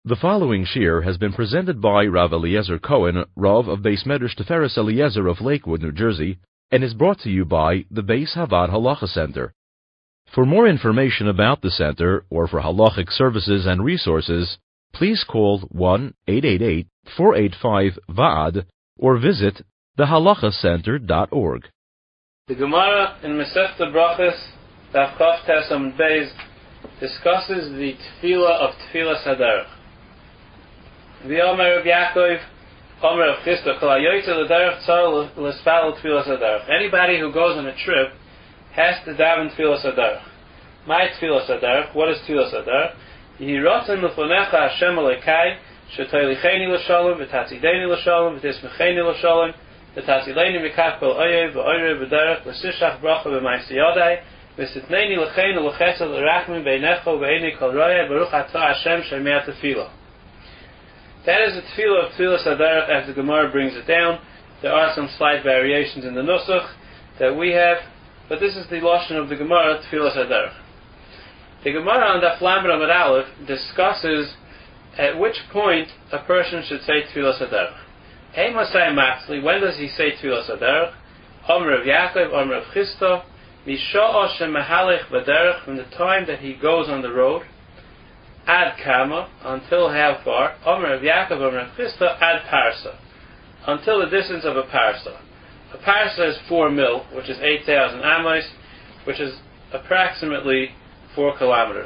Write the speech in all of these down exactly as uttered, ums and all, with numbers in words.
The following shir has been presented by Rav Eliezer Cohen, Rav of Beis Medrash Tiferes Eliezer of Lakewood, New Jersey, and is brought to you by the Beis Havad Halacha Center. For more information about the center, or for halachic services and resources, please call one eight eight eight, four eight five, V A A D or visit the halacha center dot org. The Gemara in Masechta Brachos, Daf Chav Tes Amud Beis, discusses the tefillah of Tfilas Haderech. V'yomer Rav Yaakov, Omer Rav Chisda, Kol hayoytze l'derech tzar l'spalel Tfilas Haderech. Anybody who goes on a trip has to daven Tfilas Haderech. My Tfilas Haderech, what is Tfilas Haderech? Yehi rotzen l'fonecha Hashem Elokai, shetoilicheni l'shalom, v'tatzideni l'shalom, v'tismecheni l'shalom, v'tatzileni mikach kol oyev, v'oyev v'derech, v'sishach bracha v'maisi yodai, v'sitneni l'chein l'chesed l'rachmin beinecho v'eini kol roya, baruch atah Hashem shemei tefillah. That is the tefillah of Tfilas Haderech as the Gemara brings it down. There are some slight variations in the nusach that we have, but this is the lashon of the Gemara, Tfilas Haderech. The Gemara on Daf Lamed Amud Aleph discusses at which point a person should say Tfilas Haderech. Hey Masai Matzli, when does he say Tfilas Haderech? Omer Rav Yaakov, Omer Rav Chisda, Misho'o shemehalech b'derech, from the time that he goes on the road, Ad Kama, until how far? Omer Rav Yaakov, Omer Rav Chisda, Ad Parsa, until the distance of a Parsa. A Parsa is four mil, which is eight thousand amos, which is approximately four kilometers.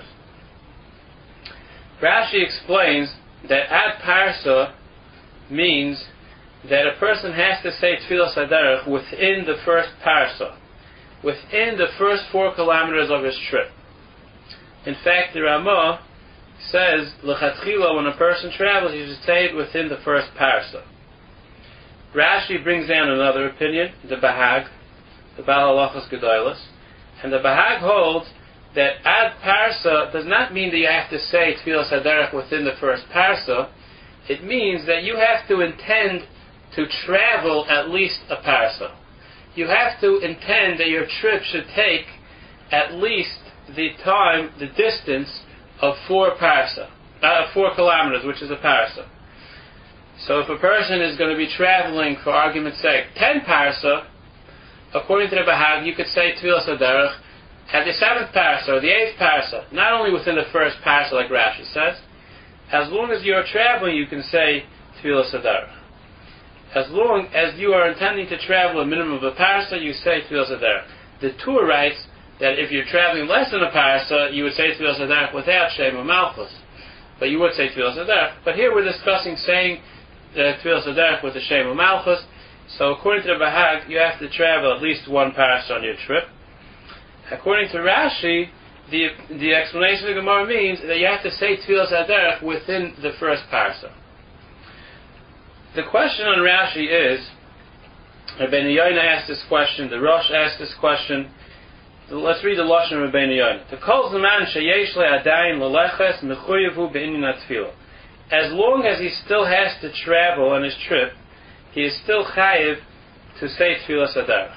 Rashi explains that Ad Parsa means that a person has to say Tfilas Haderech within the first Parsa, within the first four kilometers of his trip. In fact, the Ramah says, L'chatchila, when a person travels, he should say it within the first Parsa. Rashi brings down another opinion, the Bahag, the Baal Halachos Gedolos, and the Bahag holds that Ad Parsa does not mean that you have to say Tfilas Haderech within the first Parsa. It means that you have to intend to travel at least a Parsa. You have to intend that your trip should take at least the time, the distance of four Parsa, uh, four kilometers, which is a Parsa. So if a person is going to be traveling, for argument's sake, ten Parsa, according to the Bahag, you could say Tfilas Haderech at the seventh Parsa or the eighth Parsa, not only within the first Parsa, like Rashi says. As long as you are traveling, you can say Tfilas Haderech. As long as you are intending to travel a minimum of a Parsa, you say Tfilas Haderech. The Tur writes that if you're traveling less than a Parsa, you would say Tfilas Haderech without Shema Malchus. But you would say Tfilas Haderech. But here we're discussing saying uh, Tfilas Haderech with the Shema Malchus. So according to the Bahag, you have to travel at least one Parsa on your trip. According to Rashi, the the explanation of the Gemara means that you have to say Tfilas Haderech within the first Parsa. The question on Rashi is, Rabbeinu Yonah asked this question, the Rosh asked this question. Let's read the lashon of Rabbeinu Yonah. The kol zaman sheyesh le'adayin leleches mechuyevu be'inyan tefillah. As long as he still has to travel on his trip, he is still chayiv to say Tfilas Haderech.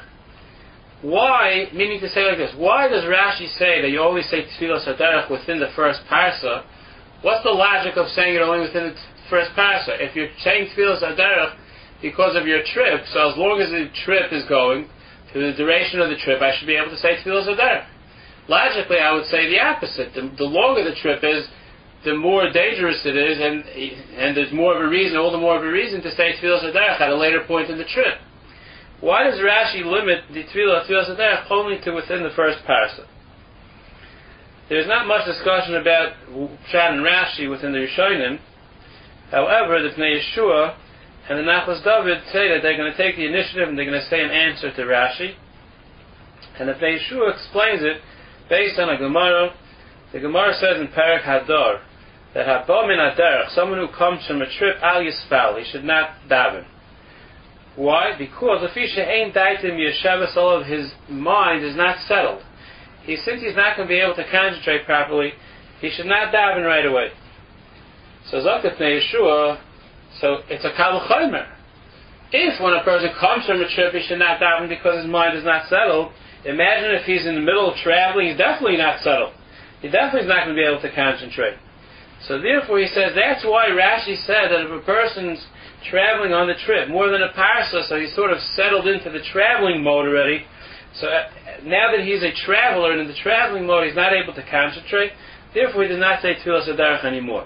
Why, meaning to say like this, why does Rashi say that you always say Tfilas Haderech within the first Parsa? What's the logic of saying it only within the first Parsa? If you're saying Tfilas Haderech because of your trip, so as long as the trip is going, to the duration of the trip, I should be able to say Tfilas Haderech. Logically, I would say the opposite. The, the longer the trip is, the more dangerous it is, and and there's more of a reason, all the more of a reason to say Tfilas Haderech at a later point in the trip. Why does Rashi limit the Tfilah of Tfilas Haderech only to within the first Parsa? There's not much discussion about Pshat and Rashi within the Rishonim. However, the Pnei Yeshua and the Nachlas David say that they're going to take the initiative and they're going to say an answer to Rashi. And the Pnei Yeshua explains it based on a Gemara. The Gemara says in Parak Hadar that Haba min Haderech, someone who comes from a trip, al yisfal, he should not daven. Why? Because all of his mind is not settled. He, since he's not going to be able to concentrate properly, he should not daven right away. So Zakat Pnei Yeshua, so it's a Kal V'chomer. If when a person comes from a trip, he should not daven because his mind is not settled, imagine if he's in the middle of traveling, he's definitely not settled. He definitely is not going to be able to concentrate. So therefore he says, that's why Rashi said that if a person's traveling on the trip more than a parsa, so he's sort of settled into the traveling mode already, so now that he's a traveler and in the traveling mode he's not able to concentrate, therefore he does not say Tfilas Haderech anymore.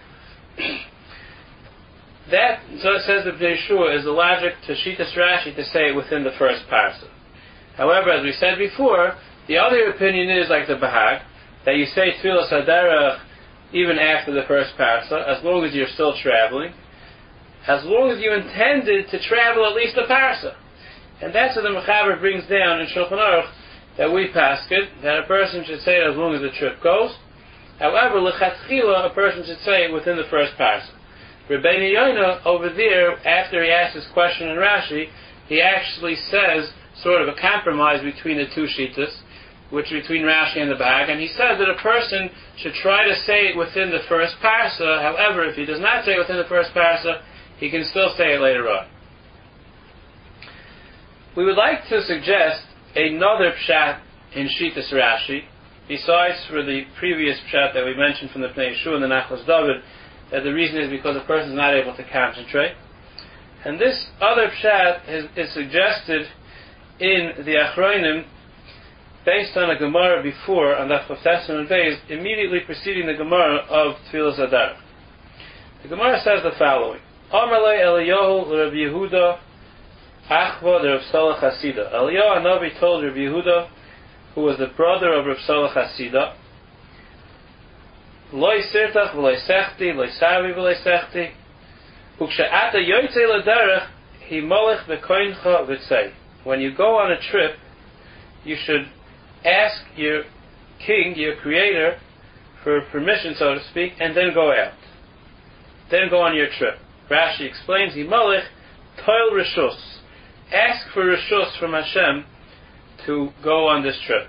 That, so it says the Bnei Yeshua, is the logic to Shitas Rashi to say it within the first parsa. However, as we said before, the other opinion is like the Bahag, that you say Tfilas Haderech even after the first parsa, as long as you're still traveling, as long as you intended to travel at least a parsa. And that's what the Mechaber brings down in Shulchan Aruch, that we paskin, that a person should say it as long as the trip goes. However, l'chatchila, a person should say it within the first parsa. Rebbeinu Yoina, over there, after he asks his question in Rashi, he actually says sort of a compromise between the two shitas, which between Rashi and the Bahag, and he says that a person should try to say it within the first parsa. However, if he does not say it within the first parsa, he can still say it later on. We would like to suggest another pshat in Shitas Rashi, besides for the previous pshat that we mentioned from the Pnei Yeshua and the Nachlas David, that the reason is because the person is not able to concentrate. And this other pshat is, is suggested in the Achronim, based on a Gemara before, on the Chaftesim and Beis, immediately preceding the Gemara of Tfilas Haderech. The Gemara says the following: Amalei Eliyahu Rabbi Yehuda Achva the Rav Salach Hasida. Eliyahu Hanavi told Rabbi Yehuda, who was the brother of Rav Salach Hasida, Loi sirtach v'loi sechti, loi savi v'loi sechti, ukshe'ata yoytzei l'derech, hi molech v'koincha v'tzei. When you go on a trip, you should ask your king, your creator, for permission, so to speak, and then go out. Then go on your trip. Rashi explains, hi molech toil rishus. Ask for rishus from Hashem to go on this trip.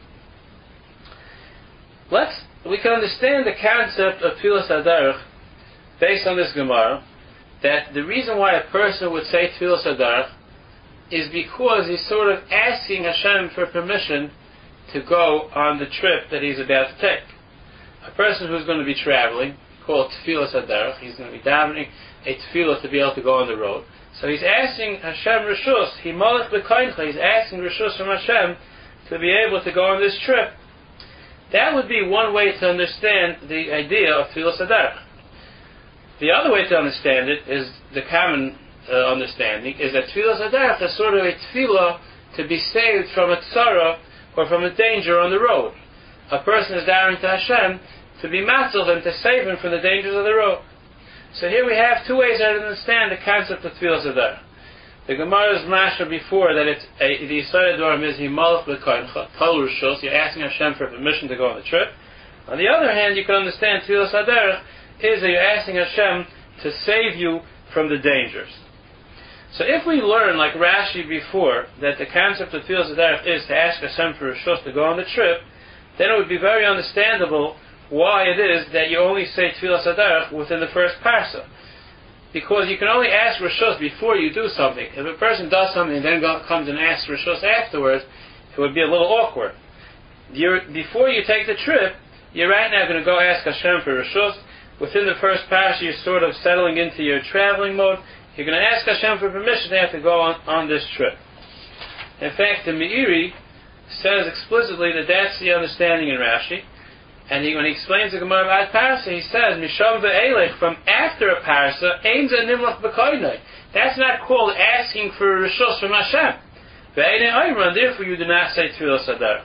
Let's We can understand the concept of Tfilas Haderech based on this Gemara, that the reason why a person would say Tfilas Haderech is because he's sort of asking Hashem for permission to go on the trip that he's about to take. A person who's going to be traveling, called Tfilas Haderech, he's going to be davening a tefillah to be able to go on the road. So he's asking Hashem Rishus, he molech b'koincha, he's asking Rishus from Hashem to be able to go on this trip. That would be one way to understand the idea of Tfilas Haderech. The other way to understand it is the common uh, understanding, is that Tfilas Haderech is sort of a tefillah to be saved from a tzara or from a danger on the road. A person is davening to Hashem to be matzil him, to save him from the dangers of the road. So here we have two ways to understand the concept of Tfilas Haderech. The Gemara's masha before that it's a, the Yisrael Dorim is himalach b'koincha, tol rishos, you're asking Hashem for permission to go on the trip. On the other hand, you can understand Tfilas Haderech is that you're asking Hashem to save you from the dangers. So if we learn, like Rashi before, that the concept of Tfilas Haderech is to ask Hashem for rishos to go on the trip, then it would be very understandable why it is that you only say Tfilas Haderech within the first parsa. Because you can only ask Rishos before you do something. If a person does something and then go, comes and asks Rishos afterwards, it would be a little awkward. You're, before you take the trip, you're right now going to go ask Hashem for Rishos. Within the first parasha, you're sort of settling into your traveling mode. You're going to ask Hashem for permission to have to go on, on this trip. In fact, the Meiri says explicitly that that's the understanding in Rashi. And he, when he explains the Gemara about Parsa, he says, Misham ve'elech, from after a Parsa, Ein ze nimlach b'koinai. That's not called asking for Rishos from Hashem. Ve'enei oimran, therefore you do not say Tfilas Haderech.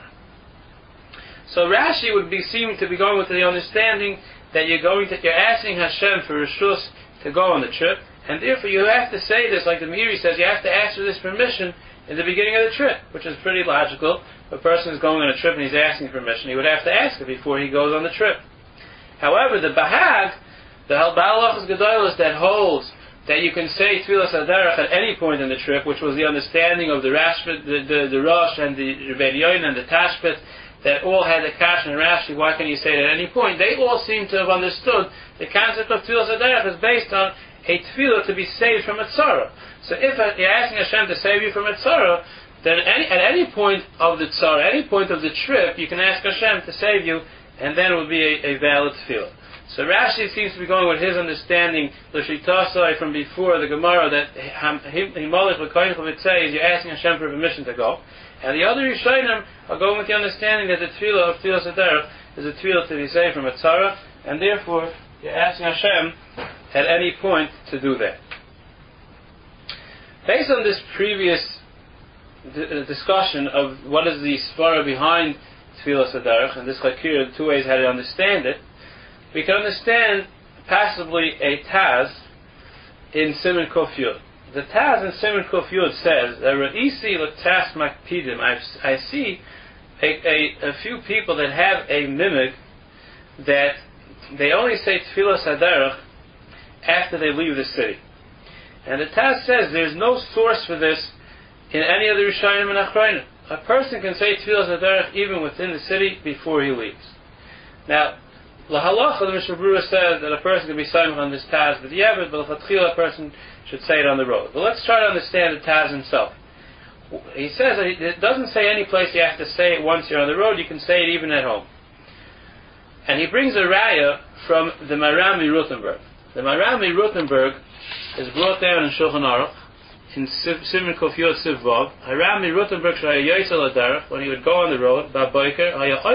So Rashi would be seeming to be going with the understanding that you're going to, you're asking Hashem for Rishos to go on the trip, and therefore you have to say this, like the Meiri says, you have to ask for this permission in the beginning of the trip, which is pretty logical. If a person is going on a trip and he's asking permission, he would have to ask it before he goes on the trip. However, the Bahag, the Halbalachas Gedolos that holds that you can say Tfilas Haderech at any point in the trip, which was the understanding of the Rashbit, the, the, the Rosh and the Rebbeinu Yoina and the Tashbit, that all had the Kash and Rashi, why can you say it at any point? They all seem to have understood the concept of Tfilas Haderech is based on a tefillah to be saved from a tzara. So if you're asking Hashem to save you from a tzara, then any, at any point of the tzara, any point of the trip, you can ask Hashem to save you, and then it will be a, a valid tefillah. So Rashi seems to be going with his understanding, L'Shitasai from before the Gemara, that Himalach L'Koinch L'Mitzay is you're asking Hashem for permission to go. And the other Rishonim are going with the understanding that the Tefillah of Tefillah Saderech is a Tefillah to be saved from a tzara, and therefore you're asking Hashem at any point to do that. Based on this previous d- discussion of what is the svara behind Tefillah Saderech, and this Chakir, the two ways how to understand it, we can understand passively a Taz in Siman Kuf Yud. The Taz in Siman Kuf Yud says that Ra'isi L'Tas Makpidim. I see a, a, a few people that have a mimig that they only say Tefillah Saderech after they leave the city. And the Taz says there's no source for this in any of the Rishonim and Achronim. A person can say Tefillah Saderech even within the city before he leaves. Now, L'halacha, the Mishnah Berurah says that a person can be silent on this Taz, but yeah, but l'chatchila a person should say it on the road. But let's try to understand the Taz himself. He says that it doesn't say any place you have to say it once you're on the road. You can say it even at home. And he brings a raya from the Maram Rothenburg. The Maram Rothenburg is brought down in Shulchan Aruch in Siman Kuf Yud Siv Vav. Maram Rothenburg when he would go on the road, Baboiker,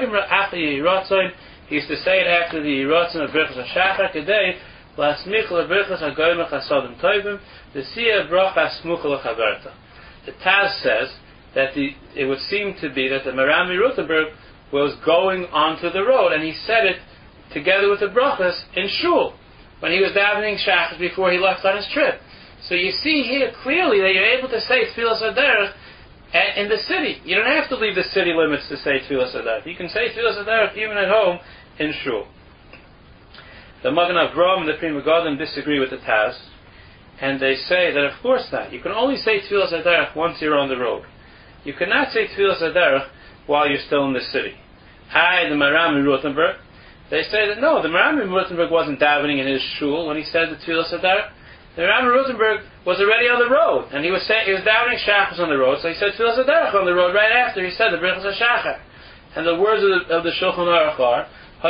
he used to say it after the Yiratzin of Birchas HaShachar, Kedei, Lasmich LeBirchas HaGoymach HaSodom Toivim, the Siyah Bracha Smucha L'Chaverta. The Taz says that the, it would seem to be that the Maram Rothenburg was going onto the road, and he said it together with the brachas in shul when he was davening Shachar before he left on his trip. So you see here clearly that you're able to say Tefillah Saderech in the city. You don't have to leave the city limits to say Tefillah Saderech. You can say Tefillah Saderech even at home in shul. The Magen Avraham and the Pri Megadim disagree with the Taz, and they say that of course not. You can only say Tefillah Saderech once you're on the road. You cannot say Tefillah Saderech while you're still in the city. I, the Maram Rothenburg, they say that no, the Maram Rothenburg wasn't davening in his shul when he said the Tefillah Saderech. The Maram Rothenburg was already on the road, and he was saying he was davening Shachar on the road, so he said Tefillah Saderech on the road right after he said the Birchas HaShachar. And the words of the, of the Shulchan Aruch are,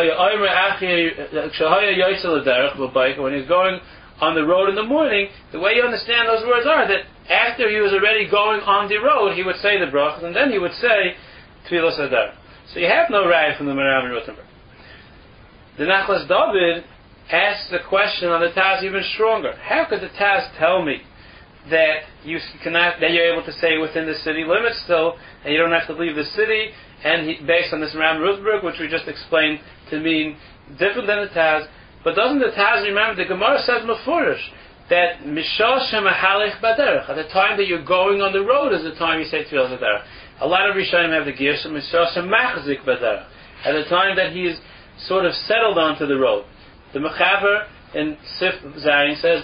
when he's going on the road in the morning, the way you understand those words are that after he was already going on the road, he would say the brachas, and then he would say Tefillah Saderech. So you have no raya from the Maram Rothenburg. The Nachlas David asks the question on the Taz even stronger. How could the Taz tell me that you cannot, that you're able to say within the city limits still, and you don't have to leave the city? And he, based on this Maram Rothenburg, which we just explained to mean different than the Taz, but doesn't the Taz remember the Gemara says mefurish that Mishah Shemahalech Baderech, at the time that you're going on the road is the time you say Tefillah Saderech. A lot of Rishonim have the Girsha Mishah Shemachzik Baderech, at the time that he is sort of settled onto the road. The Mechaber in Sif Zayin says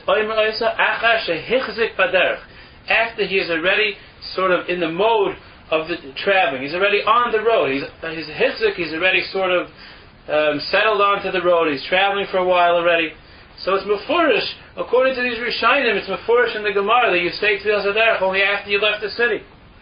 after he is already sort of in the mode of the traveling, he's already on the road, he's he's hitzik, he's already sort of um, settled onto the road, he's traveling for a while already. So it's mefurish, according to these Rishonim, it's mefurish in the Gemara that you say Tefillah Saderech only after you left the city.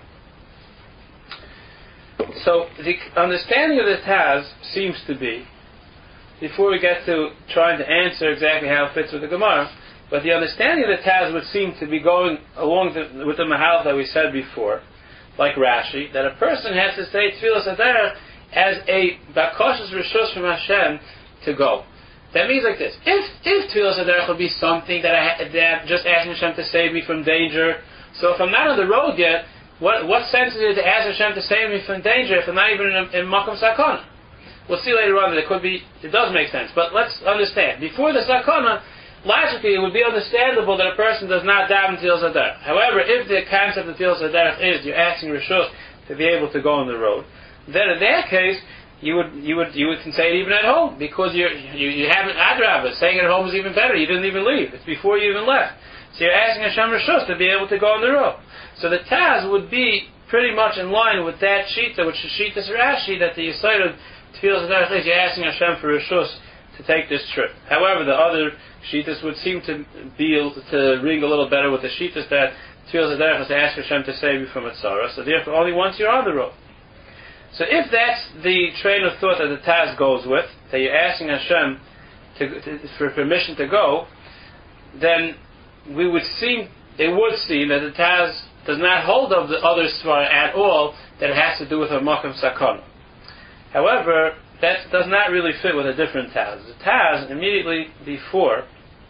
So the understanding of the Taz seems to be, before we get to trying to answer exactly how it fits with the Gemara, but the understanding of the Taz would seem to be going along the, with the Mahal that we said before, like Rashi, that a person has to say Tefillah Saderech as a bakashas reshus from Hashem to go. That means like this: if if Tefillah Saderech would be something that I that just asking Hashem to save me from danger, so if I'm not on the road yet, what what sense is it to ask Hashem to save me from danger if I'm not even in, in Makom Sakana? We'll see later on that it could be, it does make sense, but let's understand. Before the Sakana, logically it would be understandable that a person does not daven Tefillah Saderech. However, if the concept of Tefillah Saderech is you're asking Rishus to be able to go on the road, then in that case, you would you would you would can say it even at home, because you're, you you haven't adrabah. Saying it at home is even better. You didn't even leave. It's before you even left. So you're asking Hashem Rishus to be able to go on the road. So the Taz would be pretty much in line with that shita, which is shita Rashi, that the Yisayid of Tefillah Saderech is you're asking Hashem for Rishus to take this trip. However, the other shitas would seem to be to ring a little better with the shitas that Tefillah Saderech is to ask Hashem to save you from a tzara. So therefore, only once you're on the road. So if that's the train of thought that the Taz goes with, that you're asking Hashem to, to, for permission to go, then we would seem, it would seem that the Taz does not hold of the other Svara at all, that it has to do with a Makom Sakana. However, that does not really fit with a different Taz. The Taz, immediately before,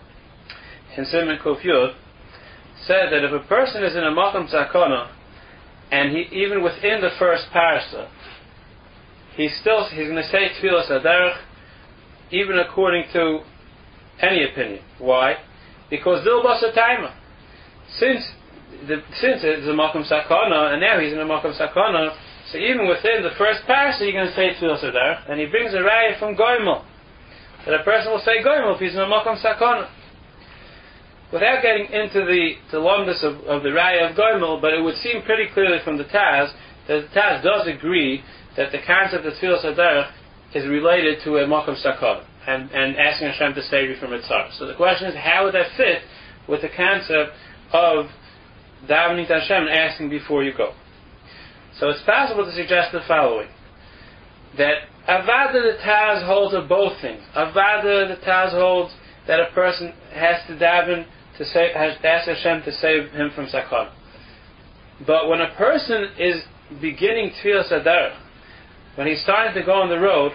in Siman Kuf Yud, said that if a person is in a Makom Sakana, and he, even within the first parsa, he's still, he's going to say Tfilas Aderech, even according to any opinion. Why? Because Dilbas Taima. Since the, since it's a Makom Sakana, and now he's in a Makom Sakana, so even within the first parsa, you're going to say Tfilas Aderech, and he brings a raya from Goimel, that a person will say Goimel if he's in a Makom Sakana. Without getting into the, the lumbus of, of the raya of Goimel, but it would seem pretty clearly from the Taz that the Taz does agree that the concept of Tfilas Aderech is related to a Makom Sakana and, and asking Hashem to save you from a tzar. So the question is, how would that fit with the concept of davening to Hashem and asking before you go? So it's possible to suggest the following: that Avada the Taz holds of both things. Avada the Taz holds that a person has to daven to save, has to ask Hashem to save him from sakana. But when a person is beginning Tfilas Aderech, when he's starting to go on the road,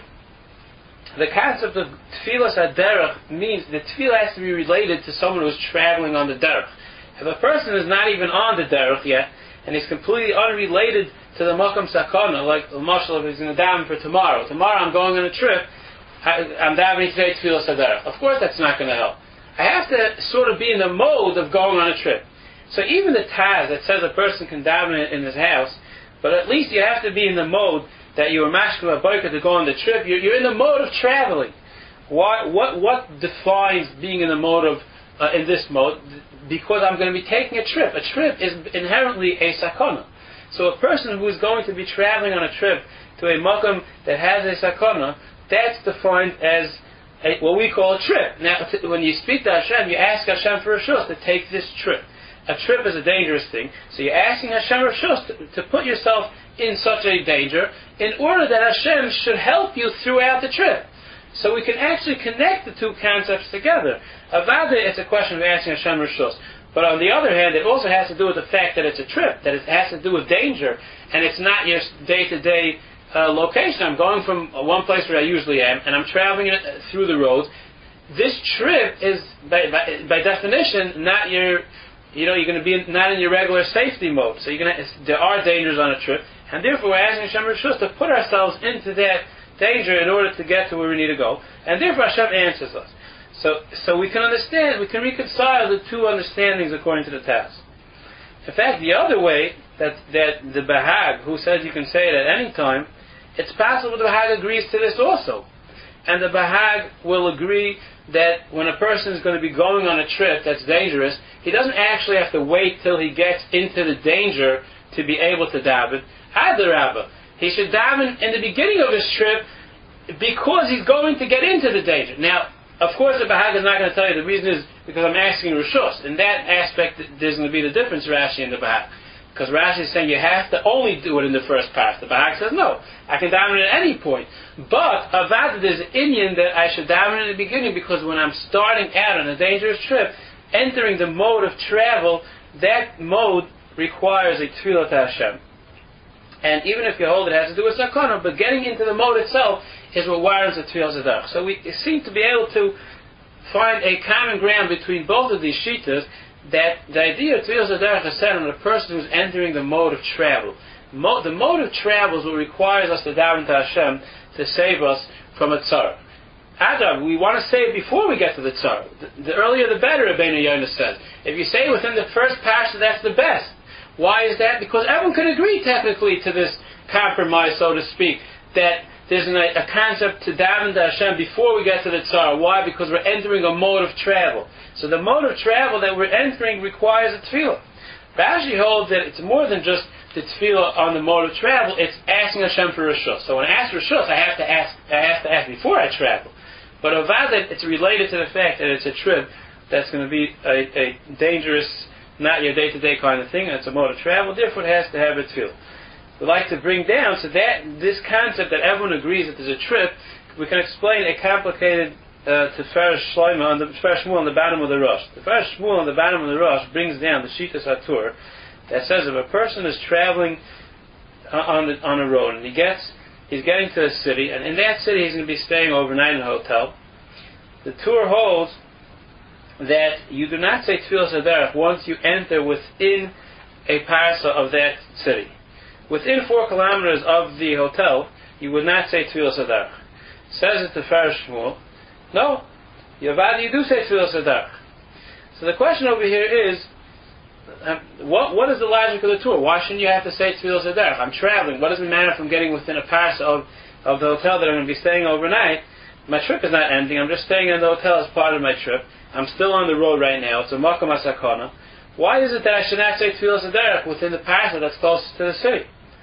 the concept of Tfilas Aderech means the tefillah has to be related to someone who's traveling on the derech. If a person is not even on the derech yet, and he's completely unrelated to the Makom Sakana, like the Mashal, if he's going to daven for tomorrow. Tomorrow I'm going on a trip, I, I'm davening today Tfilas Aderech. Of course that's not going to help. I have to sort of be in the mode of going on a trip. So even the Taz that says a person can daven in his house, but at least you have to be in the mode that you were mashkava boyka to go on the trip. You're, you're in the mode of traveling. Why, what what defines being in the mode of uh, in this mode? Because I'm going to be taking a trip. A trip is inherently a sakana. So a person who is going to be traveling on a trip to a makom that has a sakana, that's defined as a, what we call a trip. Now, t- when you speak to Hashem, you ask Hashem for a shus to take this trip. A trip is a dangerous thing, so you're asking Hashem for a shus to, to put yourself in such a danger in order that Hashem should help you throughout the trip. So we can actually connect the two concepts together. Avada, it's a question of asking Hashem Rishus. But on the other hand, it also has to do with the fact that it's a trip, that it has to do with danger, and it's not your day-to-day uh, location. I'm going from one place where I usually am, and I'm traveling through the roads. This trip is, by, by, by definition, not your, you know, you're going to be in, not in your regular safety mode. So you're going to, there are dangers on a trip, and therefore we're asking Hashem Rishus to put ourselves into that danger in order to get to where we need to go, and therefore Hashem answers us. So, so we can understand, we can reconcile the two understandings according to the Taz. In fact, the other way that that the Bahag, who says you can say it at any time, it's possible the Bahag agrees to this also, and the Bahag will agree that when a person is going to be going on a trip that's dangerous, he doesn't actually have to wait till he gets into the danger to be able to daven. Adarabba, he should daven in the beginning of his trip because he's going to get into the danger. Now, of course, the Bahag is not going to tell you the reason is because I'm asking Rishus. In that aspect, there's going to be the difference, Rashi and the Bahag. Because Rashi is saying you have to only do it in the first pass. The Bahag says, no, I can daven at any point. But, Avad, there's an Inyan that I should daven in the beginning because when I'm starting out on a dangerous trip, entering the mode of travel, that mode requires a Tefillah to Hashem. And even if you hold it, it has to do with sakana, but getting into the mode itself is what warrants a Tfilas Aderech. So we seem to be able to find a common ground between both of these shitas, that the idea of Tfilas Aderech is set on a person who's entering the mode of travel. Mo- the mode of travel is what requires us to daven to Hashem to save us from a tzara. Adam, we want to say it before we get to the tzara. The, the earlier the better, Rabbeinu Yonah says. If you say within the first parsha, that's the best. Why is that? Because everyone can agree technically to this compromise, so to speak, that there's an, a concept to daven to Hashem before we get to the tzara. Why? Because we're entering a mode of travel. So the mode of travel that we're entering requires a tefillah. Rashi holds that it's more than just the tefillah on the mode of travel, it's asking Hashem for Rishus. So when I ask Rishus, I have to ask I have to ask before I travel. But Avad, it's related to the fact that it's a trip that's going to be a, a dangerous, not your day-to-day kind of thing, it's a mode of travel, therefore it has to have a tefillah. We'd like to bring down, so that this concept that everyone agrees that there's a trip, we can explain a complicated Tiferes Shloima on the Tiferes Shmuel on the bottom of the Rosh. Tiferes Shmuel on the bottom of the Rosh brings down the Shitas HaTur that says if a person is traveling on the, on a road and he gets he's getting to a city, and in that city he's going to be staying overnight in a hotel, the Tur holds that you do not say Tfilas HaDerech once you enter within a parsa of that city. Within four kilometers of the hotel, you would not say Tfilas HaDerech. Says it to Tiferes Shmuel, no, Yavad, you do say Tfilas HaDerech. So the question over here is, um, what what is the logic of the Tur? Why shouldn't you have to say Tfilas HaDerech? I'm traveling. What does it matter if I'm getting within a parsa of, of the hotel that I'm going to be staying overnight? My trip is not ending. I'm just staying in the hotel as part of my trip. I'm still on the road right now. It's a Makom HaSakana. Why is it that I should not say Tfilas HaDerech within the parsa that's closest to the city?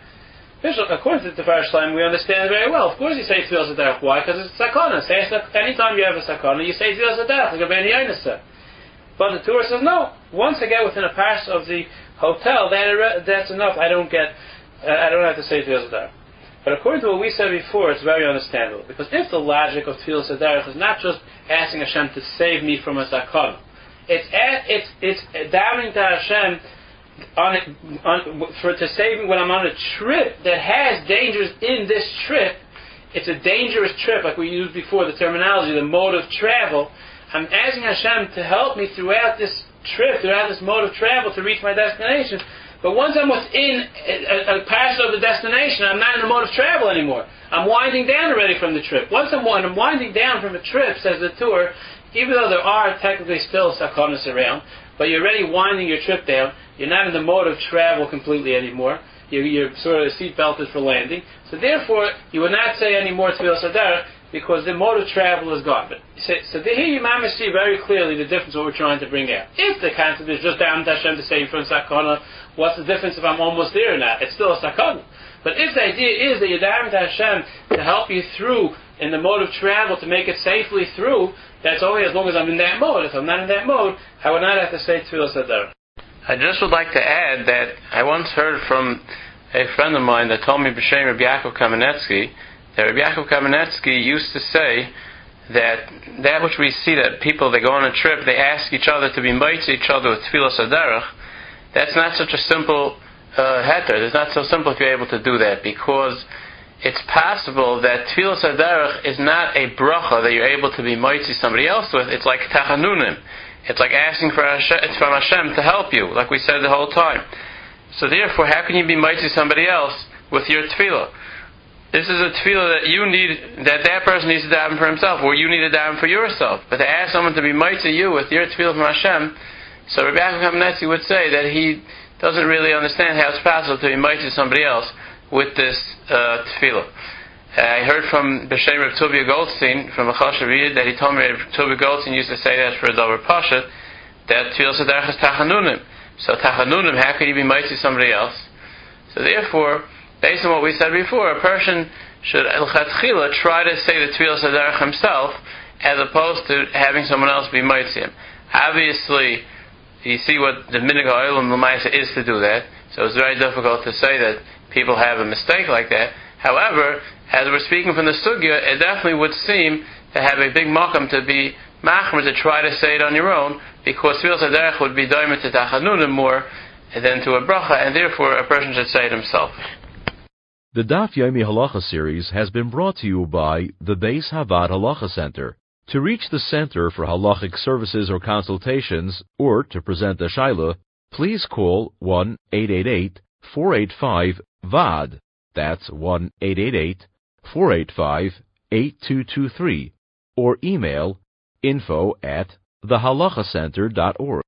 According to the Tiferes Shloima, we understand very well. Of course you say Tfilas HaDerech. Why? Because it's Sakana. Say, anytime you have a Sakana, you say Tfilas HaDerech, like a Ben Yaina said. But the Torah says, no. Once I get within a parsa of the hotel, that, that's enough. I don't get, uh, I don't have to say Tfilas HaDerech. But according to what we said before, it's very understandable. Because if the logic of Tfilas HaDerech is not just asking Hashem to save me from a Sakana, it's it's it's davening to Hashem on, on for to save me when I'm on a trip that has dangers in this trip. It's a dangerous trip, like we used before, the terminology, the mode of travel. I'm asking Hashem to help me throughout this trip, throughout this mode of travel to reach my destination. But once I'm within a, a, a pass of the destination, I'm not in the mode of travel anymore. I'm winding down already from the trip. Once I'm, I'm winding down from a trip, says the Tur, even though there are technically still sakonas around, but you're already winding your trip down, you're not in the mode of travel completely anymore. You're, you're sort of seatbelted for landing. So therefore, you would not say any more Tfilas HaDerech because the mode of travel is gone. But so, so here you might see very clearly the difference what we're trying to bring out. If the concept is just down to Hashem to save you from sakana, what's the difference if I'm almost there or not? It's still a sakana. But if the idea is that you're down to Hashem to help you through in the mode of travel, to make it safely through, that's only as long as I'm in that mode. If I'm not in that mode, I would not have to say Tfilas HaDerech. I just would like to add that I once heard from a friend of mine that told me B'Shem Rabbi Yaakov Kamenetsky that Rabbi Yaakov Kamenetsky used to say that that which we see that people, they go on a trip, they ask each other to be mitzvah each other with Tfilas HaDerech, that's not such a simple uh, heter. It's not so simple if you're able to do that, because it's possible that Tfilas HaDerech is not a bracha that you're able to be mitzvah somebody else with. It's like tachanunim. It's like asking for Hashem, from Hashem to help you, like we said the whole time. So therefore, how can you be mitzvah somebody else with your tefillah? This is a tefillah that you need, that that person needs to daven for himself, or you need to daven for yourself. But to ask someone to be mitzvah you with your tefillah from Hashem, so Rabbi Yaakov Kamenetsky would say that he doesn't really understand how it's possible to be mitzvah somebody else with this uh, tefillah. I heard from B'Shem Reb Tuvia Goldstein from a Chashav Yid that he told me Reb Tuvia Goldstein used to say that for a Dover Pashat, that Tfilas HaDerech is tachanunim. So tachanunim, how could you be mitzvah somebody else? So therefore, based on what we said before, a person should l'chatchila try to say the Tfilas HaDerech himself, as opposed to having someone else be mitzvah him. Obviously, you see what the minig ha'olam l'maisa is to do that. So it's very difficult to say that people have a mistake like that. However, as we're speaking from the sugya, it definitely would seem to have a big makam to be machmer to try to say it on your own, because Tfilas HaDerech would be doimer to tachanunim more than to a bracha, and therefore a person should say it himself. The Daf Yomi Halacha series has been brought to you by the Beis Havad Halacha Center. To reach the Center for Halachic Services or Consultations, or to present a Shaila, please call one eight eight eight, four eight five, V A D. That's one eight eight eight, four eight five, eight two two three, or email info at the halacha center dot org.